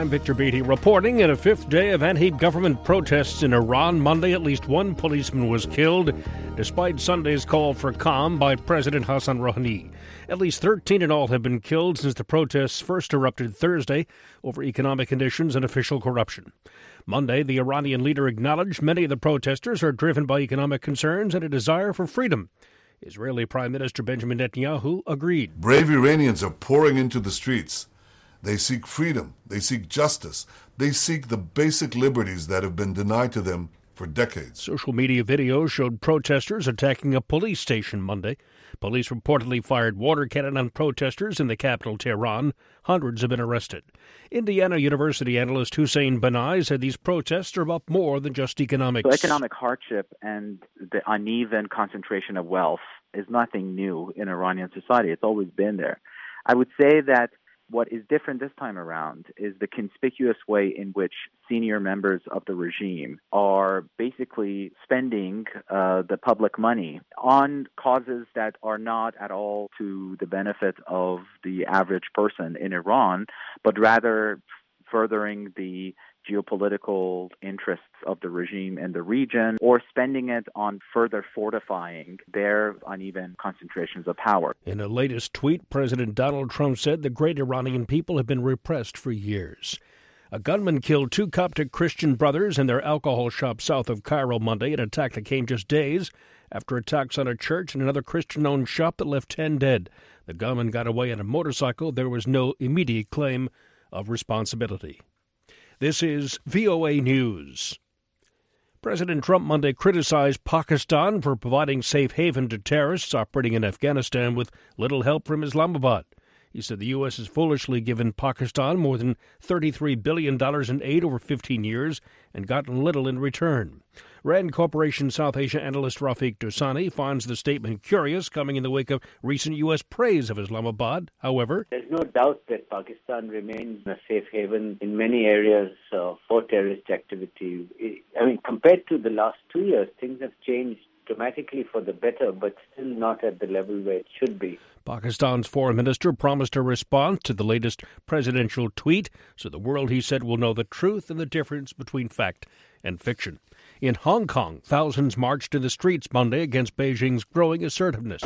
I'm Victor Beatty reporting. In a fifth day of anti-government protests in Iran Monday, at least one policeman was killed, despite Sunday's call for calm by President Hassan Rouhani. At least 13 in all have been killed since the protests first erupted Thursday over economic conditions and official corruption. Monday, the Iranian leader acknowledged many of the protesters are driven by economic concerns and a desire for freedom. Israeli Prime Minister Benjamin Netanyahu agreed. Brave Iranians are pouring into the streets. They seek freedom. They seek justice. They seek the basic liberties that have been denied to them for decades. Social media videos showed protesters attacking a police station Monday. Police reportedly fired water cannon on protesters in the capital, Tehran. Hundreds have been arrested. Indiana University analyst Hussein Banai said these protests are about more than just economics. So economic hardship and the uneven concentration of wealth is nothing new in Iranian society. It's always been there. I would say that what is different this time around is the conspicuous way in which senior members of the regime are basically spending the public money on causes that are not at all to the benefit of the average person in Iran, but rather furthering the geopolitical interests of the regime in the region, or spending it on further fortifying their uneven concentrations of power. In a latest tweet, President Donald Trump said the great Iranian people have been repressed for years. A gunman killed two Coptic Christian brothers in their alcohol shop south of Cairo Monday, an attack that came just days after attacks on a church and another Christian-owned shop that left 10 dead. The gunman got away on a motorcycle. There was no immediate claim of responsibility. This is VOA News. President Trump Monday criticized Pakistan for providing safe haven to terrorists operating in Afghanistan with little help from Islamabad. He said the U.S. has foolishly given Pakistan more than $33 billion in aid over 15 years and gotten little in return. Rand Corporation South Asia analyst Rafiq Dosani finds the statement curious, coming in the wake of recent U.S. praise of Islamabad. However, there's no doubt that Pakistan remains a safe haven in many areas for terrorist activity. I mean, compared to the last 2 years, things have changed dramatically for the better, but still not at the level where it should be. Pakistan's foreign minister promised a response to the latest presidential tweet, so the world, he said, will know the truth and the difference between fact and fiction. In Hong Kong, thousands marched in the streets Monday against Beijing's growing assertiveness.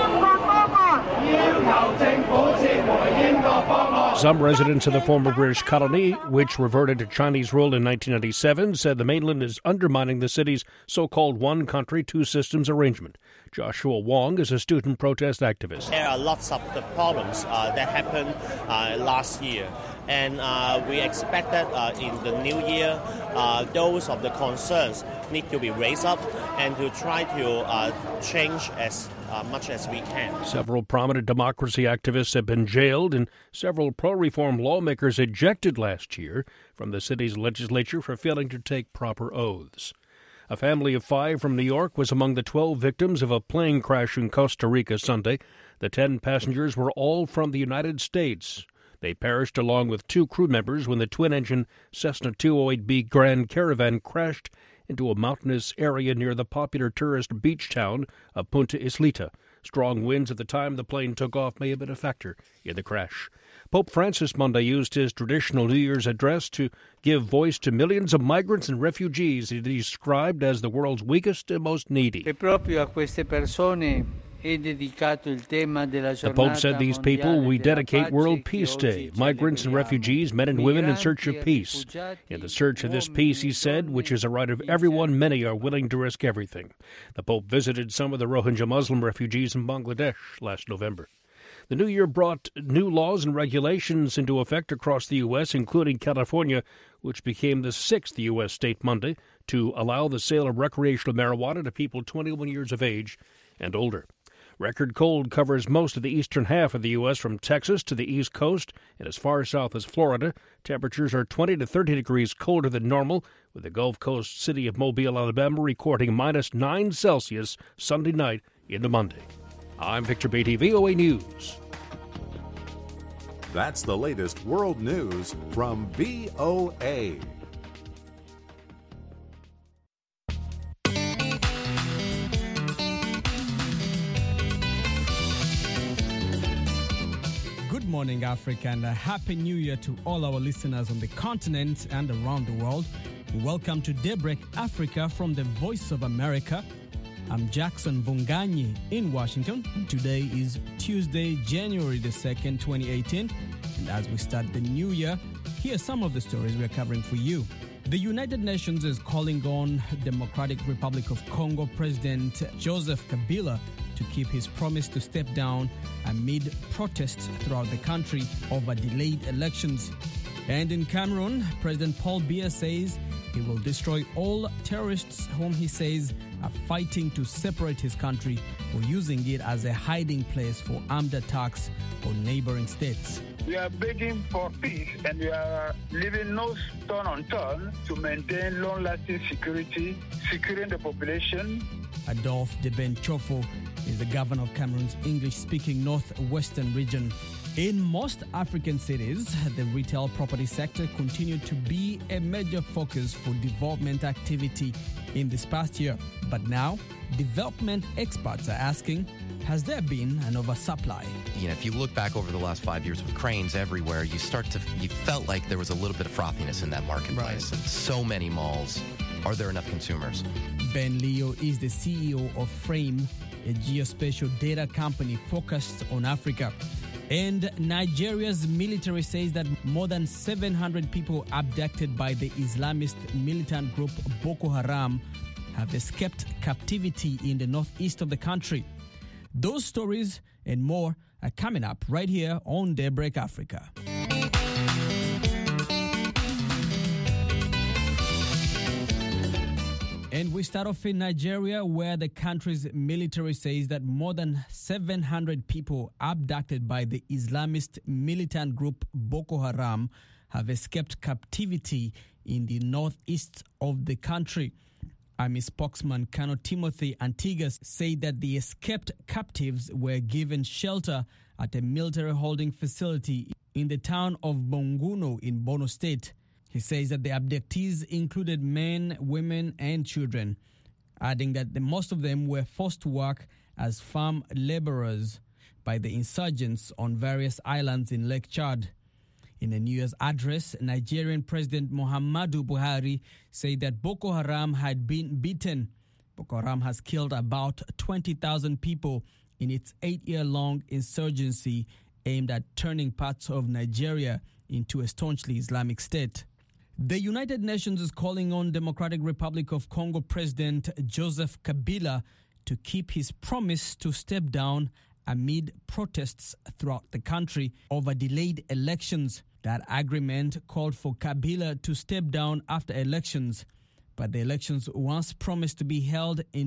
Some residents of the former British colony, which reverted to Chinese rule in 1997, said the mainland is undermining the city's so-called one country, two systems arrangement. Joshua Wong is a student protest activist. There are lots of the problems that happened last year, and we expect that in the new year, those of the concerns need to be raised up and to try to change as much as we can. Several prominent democracy activists have been jailed and several pro-reform lawmakers ejected last year from the city's legislature for failing to take proper oaths. A family of 5 from New York was among the 12 victims of a plane crash in Costa Rica Sunday. The 10 passengers were all from the United States. They perished along with 2 crew members when the twin-engine Cessna 208B Grand Caravan crashed into a mountainous area near the popular tourist beach town of Punta Isleta. Strong winds at the time the plane took off may have been a factor in the crash. Pope Francis Monday used his traditional New Year's address to give voice to millions of migrants and refugees he described as the world's weakest and most needy. The Pope said these people we dedicate World Peace Day, migrants and refugees, men and women in search of peace. In the search of this peace, he said, which is a right of everyone, many are willing to risk everything. The Pope visited some of the Rohingya Muslim refugees in Bangladesh last November. The new year brought new laws and regulations into effect across the U.S., including California, which became the 6th U.S. state Monday to allow the sale of recreational marijuana to people 21 years of age and older. Record cold covers most of the eastern half of the U.S. from Texas to the East Coast and as far south as Florida. Temperatures are 20 to 30 degrees colder than normal, with the Gulf Coast city of Mobile, Alabama, recording minus 9 Celsius Sunday night into Monday. I'm Victor Beatty, VOA News. That's the latest world news from VOA. Good morning, Africa, and a Happy New Year to all our listeners on the continent and around the world. Welcome to Daybreak Africa from the Voice of America. I'm Jackson Vunganyi in Washington. Today is Tuesday, January the 2nd, 2018. And as we start the new year, here are some of the stories we're covering for you. The United Nations is calling on Democratic Republic of Congo President Joseph Kabila to keep his promise to step down amid protests throughout the country over delayed elections. And in Cameroon, President Paul Biya says he will destroy all terrorists whom he says are fighting to separate his country or using it as a hiding place for armed attacks on neighboring states. We are begging for peace and we are leaving no stone unturned to maintain long-lasting security, securing the population. Adolphe de Ben-Chofo is the governor of Cameroon's English-speaking northwestern region. In most African cities, the retail property sector continued to be a major focus for development activity in this past year. But now, development experts are asking, has there been an oversupply? You know, if you look back over the last 5 years with cranes everywhere, you felt like there was a little bit of frothiness in that marketplace. Right. And so many malls. Are there enough consumers? Ben Leo is the CEO of Frame, a geospatial data company focused on Africa. And Nigeria's military says that more than 700 people abducted by the Islamist militant group Boko Haram have escaped captivity in the northeast of the country. Those stories and more are coming up right here on Daybreak Africa. And we start off in Nigeria, where the country's military says that more than 700 people abducted by the Islamist militant group Boko Haram have escaped captivity in the northeast of the country. Army spokesman Colonel Timothy Antigas said that the escaped captives were given shelter at a military holding facility in the town of Bonguno in Borno State. He says that the abductees included men, women, and children, adding that most of them were forced to work as farm laborers by the insurgents on various islands in Lake Chad. In a New Year's address, Nigerian President Muhammadu Buhari said that Boko Haram had been beaten. Boko Haram has killed about 20,000 people in its 8-year-long insurgency aimed at turning parts of Nigeria into a staunchly Islamic state. The United Nations is calling on Democratic Republic of Congo President Joseph Kabila to keep his promise to step down amid protests throughout the country over delayed elections. That agreement called for Kabila to step down after elections, but the elections once promised to be held in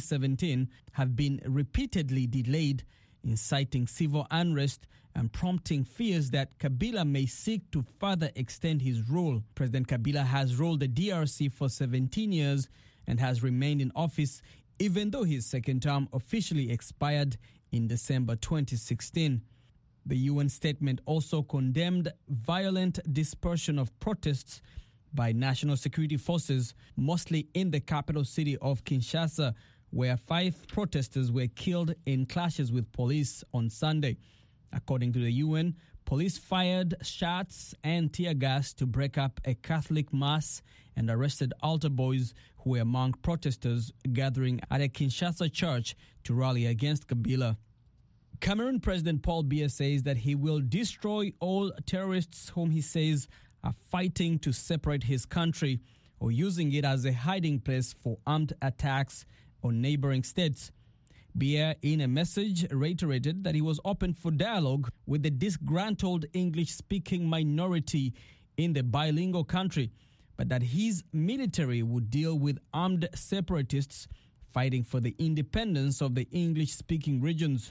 2017 have been repeatedly delayed, inciting civil unrest and prompting fears that Kabila may seek to further extend his rule. President Kabila has ruled the DRC for 17 years and has remained in office even though his second term officially expired in December 2016. The UN statement also condemned violent dispersion of protests by national security forces, mostly in the capital city of Kinshasa, where 5 protesters were killed in clashes with police on Sunday. According to the UN, police fired shots and tear gas to break up a Catholic mass and arrested altar boys who were among protesters gathering at a Kinshasa church to rally against Kabila. Cameroon President Paul Biya says that he will destroy all terrorists whom he says are fighting to separate his country or using it as a hiding place for armed attacks on neighboring states. Biya, in a message, reiterated that he was open for dialogue with the disgruntled English-speaking minority in the bilingual country, but that his military would deal with armed separatists fighting for the independence of the English-speaking regions.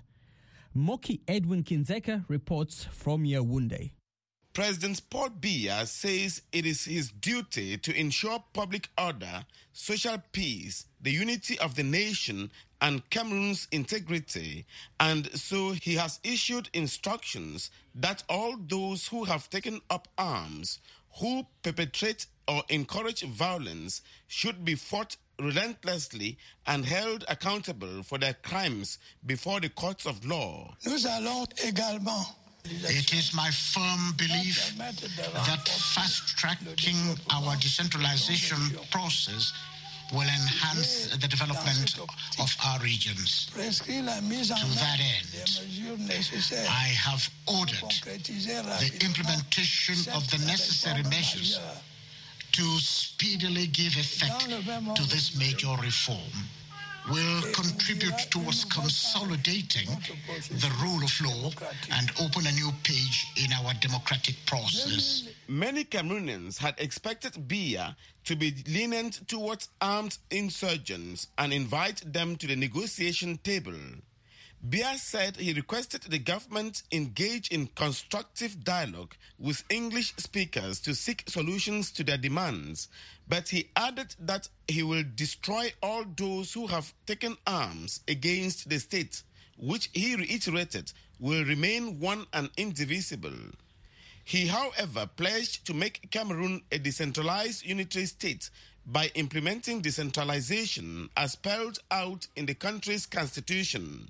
Moki Edwin Kinzeka reports from Yaoundé. President Paul Biya says it is his duty to ensure public order, social peace, the unity of the nation, and Cameroon's integrity, and so he has issued instructions that all those who have taken up arms, who perpetrate or encourage violence, should be fought relentlessly and held accountable for their crimes before the courts of law. Nous allons également It is my firm belief that fast-tracking our decentralization process will enhance the development of our regions. To that end, I have ordered the implementation of the necessary measures to speedily give effect to this major reform. Will contribute towards consolidating the rule of law and open a new page in our democratic process. Many Cameroonians had expected Biya to be lenient towards armed insurgents and invite them to the negotiation table. Biya said he requested the government engage in constructive dialogue with English speakers to seek solutions to their demands, but he added that he will destroy all those who have taken arms against the state, which he reiterated will remain one and indivisible. He, however, pledged to make Cameroon a decentralized unitary state by implementing decentralization as spelled out in the country's constitution.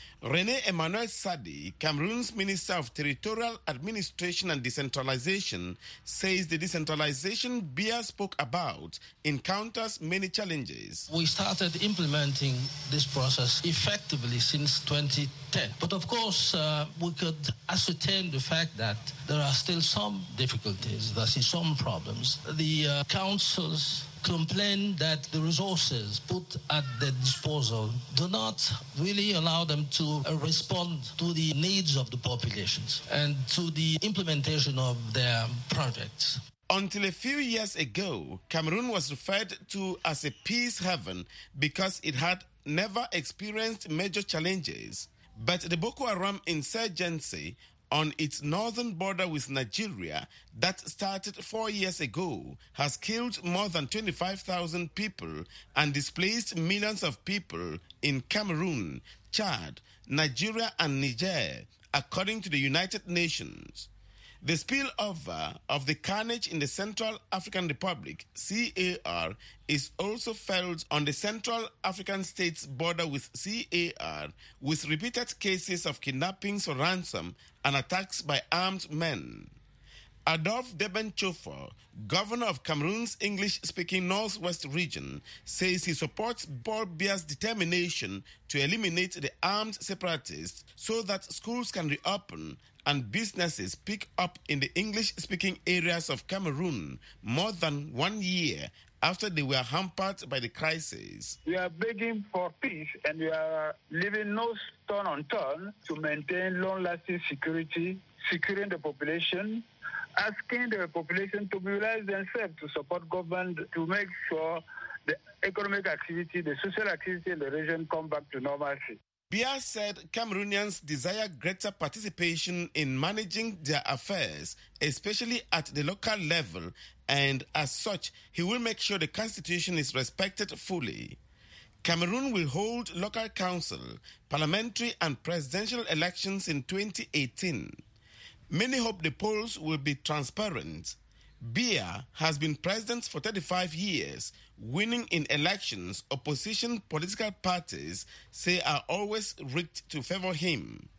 René Emmanuel Sadi, Cameroon's Minister of Territorial Administration and Decentralization, says the decentralization Biya spoke about encounters many challenges. We started implementing this process effectively since 2010. But of course, we could ascertain the fact that there are still some difficulties, there are some problems. The councils complain that the resources put at their disposal do not really allow them to respond to the needs of the populations and to the implementation of their projects. Until a few years ago, Cameroon was referred to as a peace haven because it had never experienced major challenges. But the Boko Haram insurgency on its northern border with Nigeria that started 4 years ago has killed more than 25,000 people and displaced millions of people in Cameroon, Chad, Nigeria and Niger, according to the United Nations. The spillover of the carnage in the Central African Republic, CAR, is also felt on the Central African states border with CAR, with repeated cases of kidnappings for ransom and attacks by armed men. Adolphe Deben-Chofo, governor of Cameroon's English-speaking Northwest region, says he supports Paul Biya's determination to eliminate the armed separatists so that schools can reopen and businesses pick up in the English-speaking areas of Cameroon more than 1 year after they were hampered by the crisis. We are begging for peace and we are leaving no stone unturned to maintain long-lasting security, securing the population, asking the population to mobilize themselves to support government to make sure the economic activity, the social activity in the region come back to normalcy. Biya said Cameroonians desire greater participation in managing their affairs, especially at the local level, and as such, he will make sure the constitution is respected fully. Cameroon will hold local council, parliamentary and presidential elections in 2018. Many hope the polls will be transparent. Biya has been president for 35 years, winning in elections opposition political parties say are always rigged to favor him.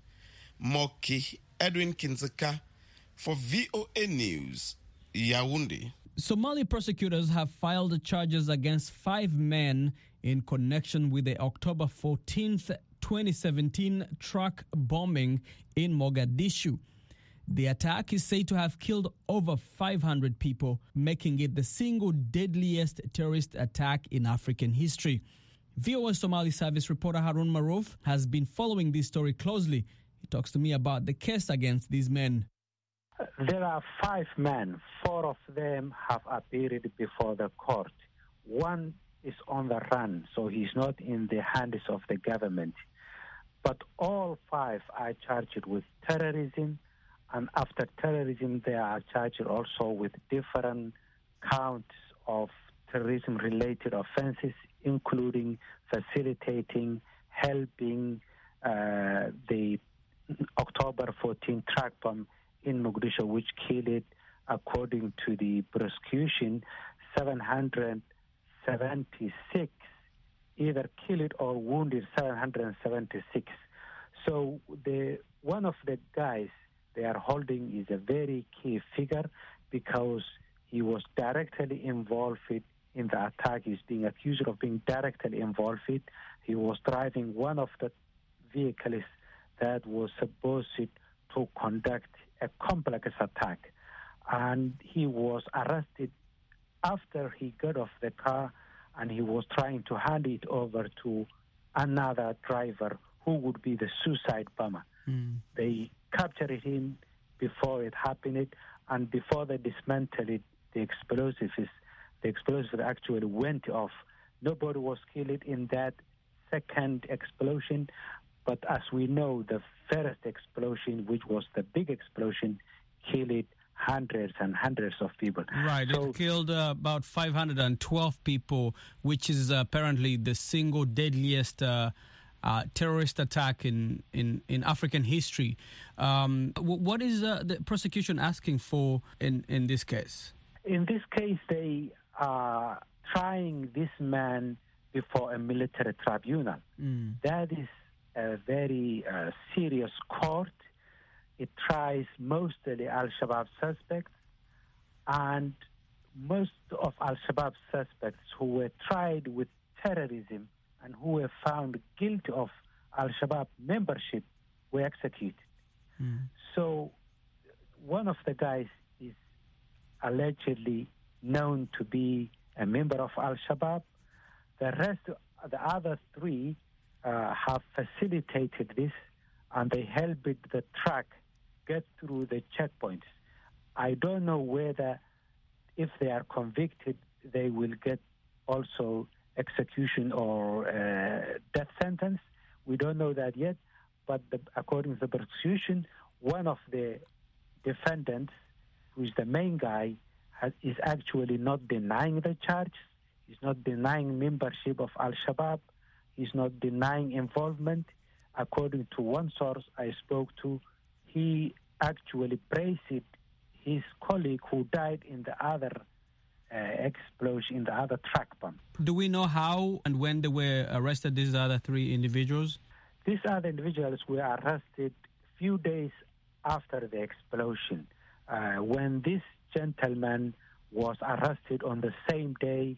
Moki Edwin Kinzeka for VOA News, Yaoundé. Somali prosecutors have filed charges against 5 men in connection with the October 14th, 2017 truck bombing in Mogadishu. The attack is said to have killed over 500 people, making it the single deadliest terrorist attack in African history. VOA Somali Service reporter Harun Maruf has been following this story closely. He talks to me about the case against these men. There are 5 men. 4 of them have appeared before the court. One is on the run, so he's not in the hands of the government. But all 5 are charged with terrorism, and after terrorism, they are charged also with different counts of terrorism-related offenses, including facilitating, helping the October 14 truck bomb in Mogadishu, which killed, according to the prosecution, 776, either killed or wounded 776. So one of the guys, they are holding is a very key figure because he was directly involved in the attack. He's being accused of being directly involved. He was driving one of the vehicles that was supposed to conduct a complex attack. And he was arrested after he got off the car, and he was trying to hand it over to another driver who would be the suicide bomber. They captured him before it happened, and before they dismantled it, the explosives actually went off. Nobody was killed in that second explosion, but as we know, the first explosion, which was the big explosion, killed hundreds and hundreds of people. Right, it killed about 512 people, which is apparently the single deadliest terrorist attack in African history. What is the prosecution asking for in this case? In this case, they are trying this man before a military tribunal. That is a very serious court. It tries mostly Al-Shabaab suspects, and most of Al-Shabaab suspects who were tried with terrorism and who were found guilty of Al-Shabaab membership were executed. So one of the guys is allegedly known to be a member of Al-Shabaab. The other three have facilitated this, and they helped the truck get through the checkpoints. I don't know whether, if they are convicted, they will get also execution or death sentence. We don't know that yet, but according to the prosecution, one of the defendants, who is the main guy, is actually not denying the charge. He's not denying membership of Al-Shabaab. He's not denying involvement. According to one source I spoke to, he actually praised his colleague who died in the other explosion, in the other truck bomb. Do we know how and when they were arrested, these other three individuals? These other individuals were arrested a few days after the explosion. When this gentleman was arrested on the same day,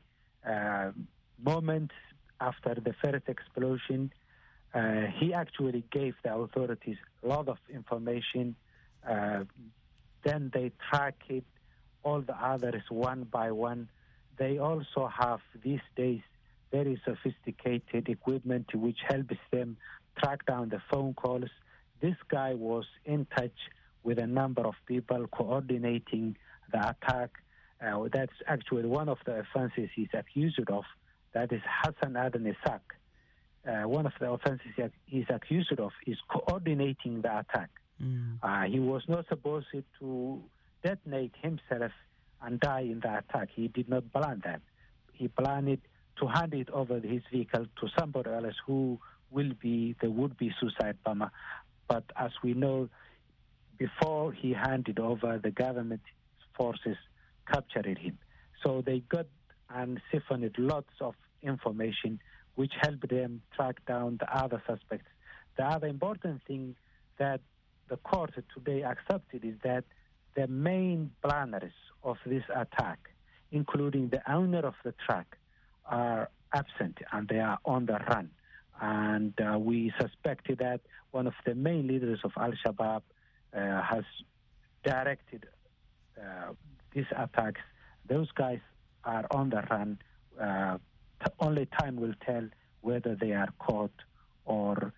moments after the first explosion, he actually gave the authorities a lot of information. Then they tracked all the others one by one. They also have these days very sophisticated equipment which helps them track down the phone calls. This guy was in touch with a number of people coordinating the attack. That's actually one of the offenses he's accused of. That is Hassan Aden Isak. One of the offenses he's accused of is coordinating the attack. He was not supposed to detonate himself and die in the attack. He did not plan that. He planned to hand it over his vehicle to somebody else who will be the would-be suicide bomber. But as we know, before he handed over, the government forces captured him. So they got and siphoned lots of information which helped them track down the other suspects. The other important thing that the court today accepted is that the main planners of this attack, including the owner of the truck, are absent and they are on the run. And we suspected that one of the main leaders of Al-Shabaab has directed these attacks. Those guys are on the run. Only time will tell whether they are caught or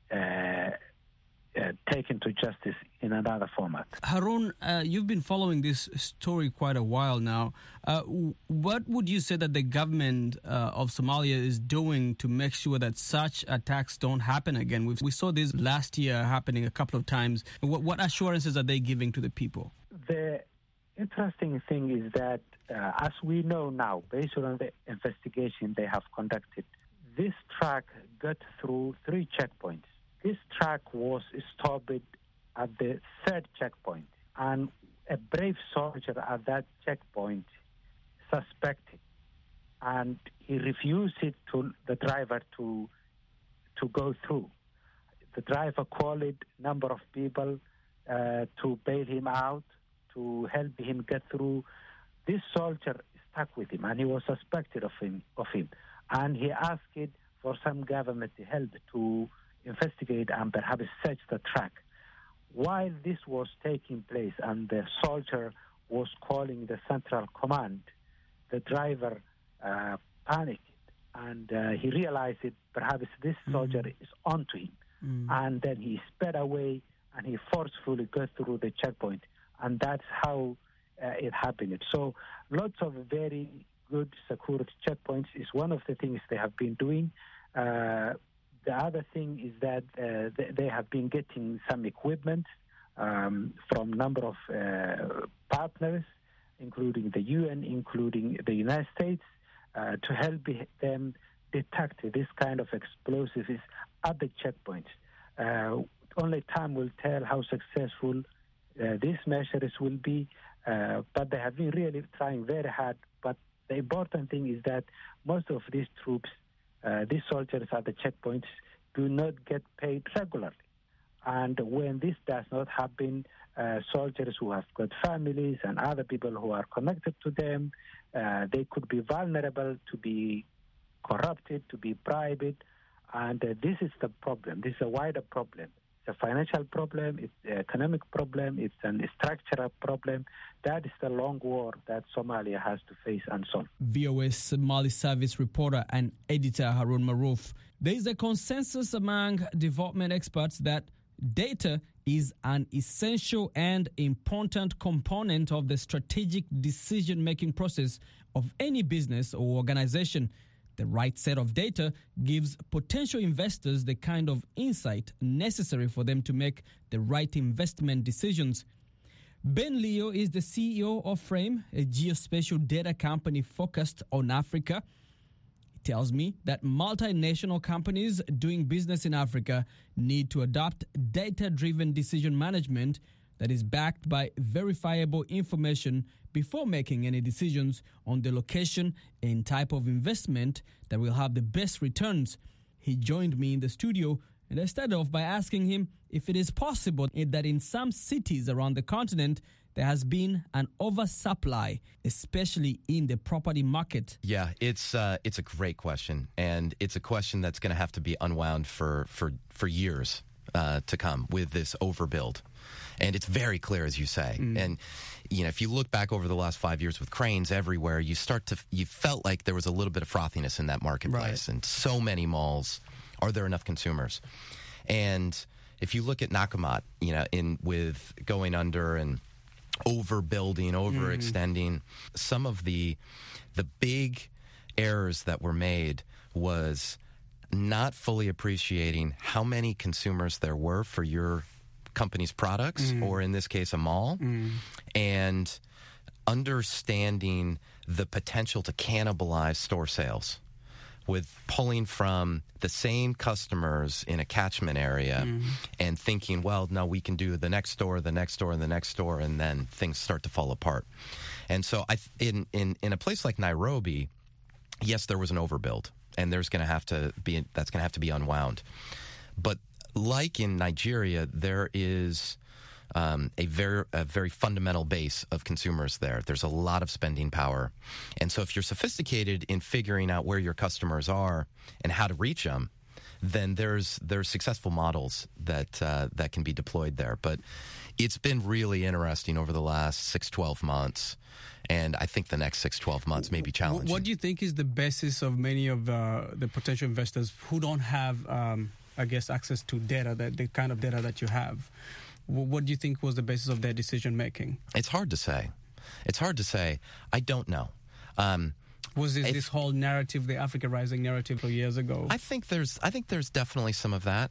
taken to justice in another format. Harun, you've been following this story quite a while now. What would you say that the government of Somalia is doing to make sure that such attacks don't happen again? We saw this last year happening a couple of times. What assurances are they giving to the people? The interesting thing is that, as we know now, based on the investigation they have conducted, this truck got through 3 checkpoints. This truck was stopped at the 3rd checkpoint, and a brave soldier at that checkpoint suspected, and he refused the driver to go through. The driver called a number of people to bail him out, to help him get through. This soldier stuck with him, and he was suspected of him. And he asked for some government help to investigate and perhaps search the track. While this was taking place and the soldier was calling the central command, the driver panicked, and he realized that perhaps this soldier is onto him. And then he sped away and he forcefully got through the checkpoint. And that's how it happened. So lots of very good security checkpoints is one of the things they have been doing. The other thing is that they have been getting some equipment from a number of partners, including the UN, including the United States, to help them detect this kind of explosives at the checkpoints. Only time will tell how successful these measures will be, but they have been really trying very hard. But the important thing is that most of these troops, these soldiers at the checkpoints, do not get paid regularly. And when this does not happen, soldiers who have got families and other people who are connected to them, they could be vulnerable to be corrupted, to be bribed. And this is the problem. This is a wider problem. It's a financial problem, it's an economic problem, it's a structural problem. That is the long war that Somalia has to face and solve. VOS Mali service reporter and editor Harun Maruf. There is a consensus among development experts that data is an essential and important component of the strategic decision-making process of any business or organization. The right set of data gives potential investors the kind of insight necessary for them to make the right investment decisions. Ben Leo is the CEO of Frame, a geospatial data company focused on Africa. He tells me that multinational companies doing business in Africa need to adopt data-driven decision management that is backed by verifiable information before making any decisions on the location and type of investment that will have the best returns. He joined me in the studio, and I started off by asking him if it is possible that in some cities around the continent there has been an oversupply, especially in the property market. Yeah, it's a great question, and it's a question that's going to have to be unwound for years to come with this overbuild. And it's very clear, as you say. And, if you look back over the last 5 years with cranes everywhere, you felt like there was a little bit of frothiness in that marketplace. Right. And so many malls, are there enough consumers? And if you look at Nakumatt, with going under and overbuilding, overextending, some of the big errors that were made was not fully appreciating how many consumers there were for your company's products, or in this case, a mall, and understanding the potential to cannibalize store sales with pulling from the same customers in a catchment area and thinking, well, no, we can do the next store, the next store, and the next store, and then things start to fall apart. And so in a place like Nairobi, yes, there was an overbuild, and that's going to have to be unwound. But like in Nigeria, there is a very fundamental base of consumers there. There's a lot of spending power. And so if you're sophisticated in figuring out where your customers are and how to reach them, then there's successful models that can be deployed there. But it's been really interesting over the last 6-12 months. And I think the next 6-12 months may be challenging. What do you think is the basis of many of the potential investors who don't have access to data, the kind of data that you have? What do you think was the basis of their decision making? It's hard to say. I don't know. Was this whole narrative, the Africa Rising narrative, years ago? I think there's definitely some of that.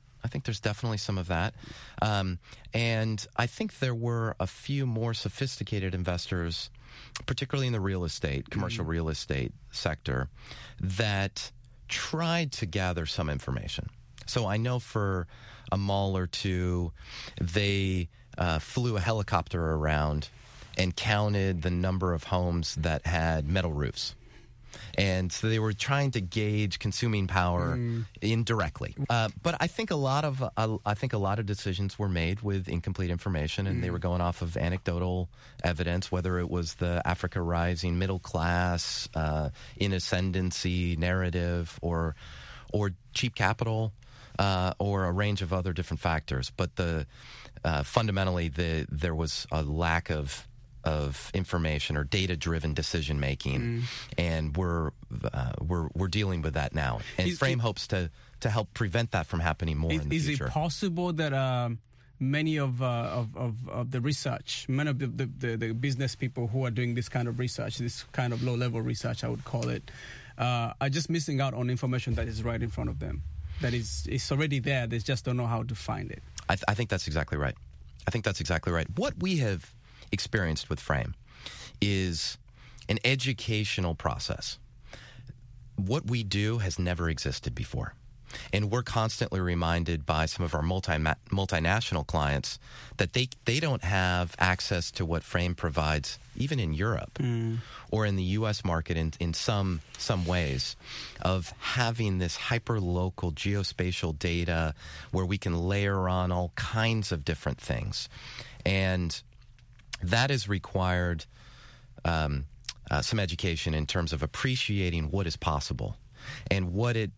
And I think there were a few more sophisticated investors, particularly in the real estate, commercial real estate sector, that tried to gather some information. So I know for a mall or two, they flew a helicopter around and counted the number of homes that had metal roofs. And so they were trying to gauge consuming power indirectly. But I think a lot of decisions were made with incomplete information, and they were going off of anecdotal evidence, whether it was the Africa Rising middle class in ascendancy narrative, or cheap capital, or a range of other different factors. But fundamentally, there was a lack of information or data-driven decision making, and we're dealing with that now. And Frame hopes to help prevent that from happening more in the future. Is it possible that many of the research, many of the business people who are doing this kind of research, this kind of low-level research, I would call it, are just missing out on information that is right in front of them? That it's already there. They just don't know how to find it. I think that's exactly right. What we have experienced with Frame is an educational process. What we do has never existed before. And we're constantly reminded by some of our multinational clients that they don't have access to what Frame provides, even in Europe or in the U.S. market in some ways, of having this hyper-local geospatial data where we can layer on all kinds of different things. And that has required some education in terms of appreciating what is possible and what it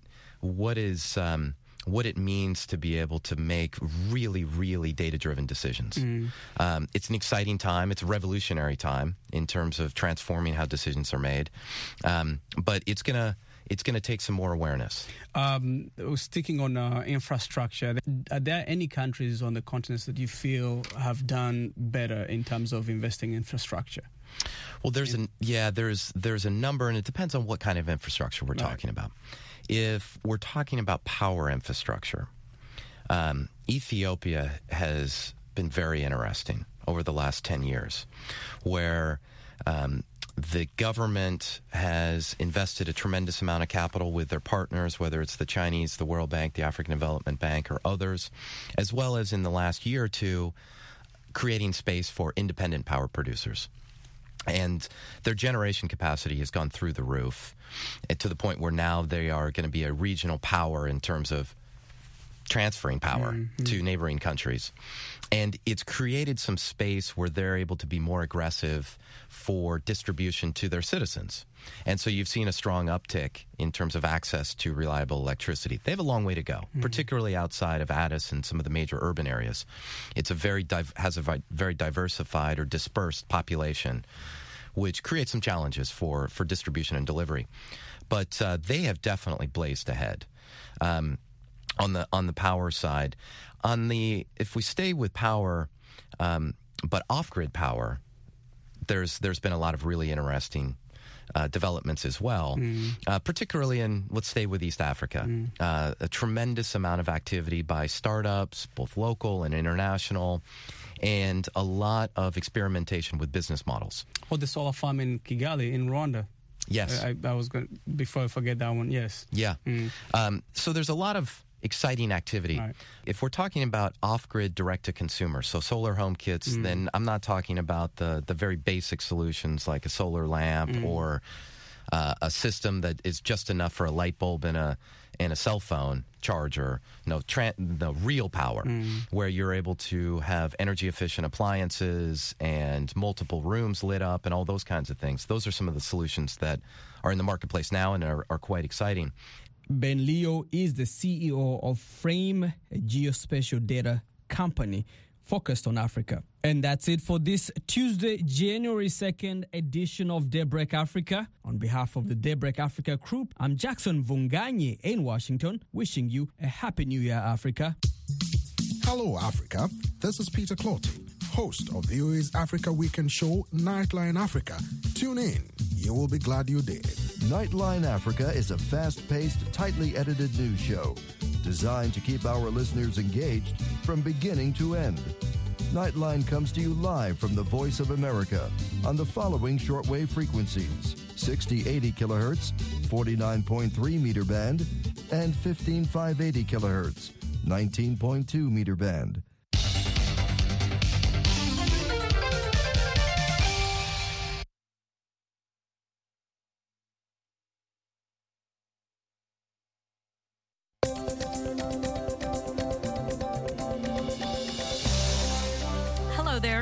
means to be able to make really, really data-driven decisions. It's an exciting time. It's a revolutionary time in terms of transforming how decisions are made. But it's gonna take some more awareness. Sticking on infrastructure, are there any countries on the continent that you feel have done better in terms of investing in infrastructure? Well, there's a number, and it depends on what kind of infrastructure we're talking about. If we're talking about power infrastructure, Ethiopia has been very interesting over the last 10 years, where the government has invested a tremendous amount of capital with their partners, whether it's the Chinese, the World Bank, the African Development Bank, or others, as well as in the last year or two, creating space for independent power producers. And their generation capacity has gone through the roof, to the point where now they are going to be a regional power in terms of transferring power to neighboring countries. And it's created some space where they're able to be more aggressive for distribution to their citizens. And so you've seen a strong uptick in terms of access to reliable electricity. They have a long way to go, particularly outside of Addis and some of the major urban areas. It's has a very diversified or dispersed population, which creates some challenges for distribution and delivery. But they have definitely blazed ahead. On the power side, if we stay with power, but off-grid power, there's been a lot of really interesting developments as well, particularly let's stay with East Africa. A tremendous amount of activity by startups, both local and international, and a lot of experimentation with business models. Oh, the solar farm in Kigali in Rwanda. Yes. I was going, before I forget that one, yes. Yeah. So there's a lot of exciting activity. Right. If we're talking about off-grid direct-to-consumer, so solar home kits, then I'm not talking about the very basic solutions like a solar lamp or a system that is just enough for a light bulb and a cell phone charger. The real power, where you're able to have energy-efficient appliances and multiple rooms lit up and all those kinds of things. Those are some of the solutions that are in the marketplace now and are quite exciting. Ben Leo is the CEO of Frame, a geospatial data company focused on Africa. And that's it for this Tuesday, January 2nd edition of Daybreak Africa. On behalf of the Daybreak Africa crew, I'm Jackson Vunganyi in Washington, wishing you a Happy New Year, Africa. Hello, Africa. This is Peter Clotty, host of VOA's Africa Weekend show, Nightline Africa. Tune in. You will be glad you did. Nightline Africa is a fast-paced, tightly edited news show designed to keep our listeners engaged from beginning to end. Nightline comes to you live from the Voice of America on the following shortwave frequencies: 6080 kilohertz, 49.3 meter band, and 15580 kilohertz, 19.2 meter band.